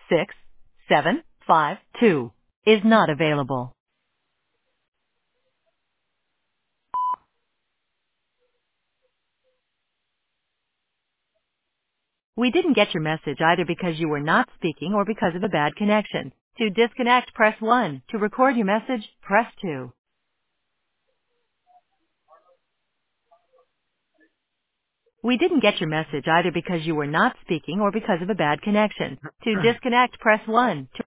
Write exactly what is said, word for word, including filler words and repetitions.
six seven five two is not available. We didn't get your message either because you were not speaking or because of a bad connection. To disconnect, press one. To record your message, press two. We didn't get your message either because you were not speaking or because of a bad connection. To disconnect, press one. To